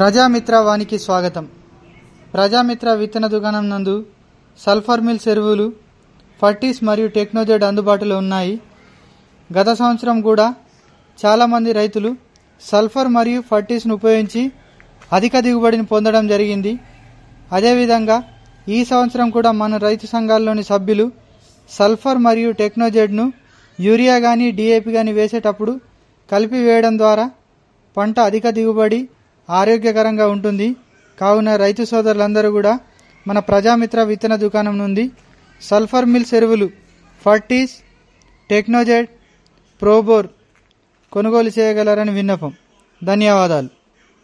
ప్రజామిత్ర వానికి స్వాగతం. ప్రజామిత్ర విత్తన దుకాణం నందు సల్ఫర్ మిల్స్ ఎరువులు, ఫర్టీస్ మరియు టెక్నోజెడ్ అందుబాటులో ఉన్నాయి. గత సంవత్సరం కూడా చాలామంది రైతులు సల్ఫర్ మరియు ఫర్టీస్ను ఉపయోగించి అధిక దిగుబడిని పొందడం జరిగింది. అదేవిధంగా ఈ సంవత్సరం కూడా మన రైతు సంఘాల్లోని సభ్యులు సల్ఫర్ మరియు టెక్నోజెడ్ను యూరియా కానీ డిఏపి కానీ వేసేటప్పుడు కలిపి వేయడం ద్వారా పంట అధిక దిగుబడి ఆరోగ్యకరంగా ఉంటుంది. కావున రైతు సోదరులందరూ కూడా మన ప్రజామిత్ర విత్తన దుకాణం నుండి సల్ఫర్ మిల్స్ ఎరువులు, ఫర్టీస్, టెక్నోజెడ్, ప్రోబోర్ కొనుగోలు చేయగలరని విన్నపం. ధన్యవాదాలు.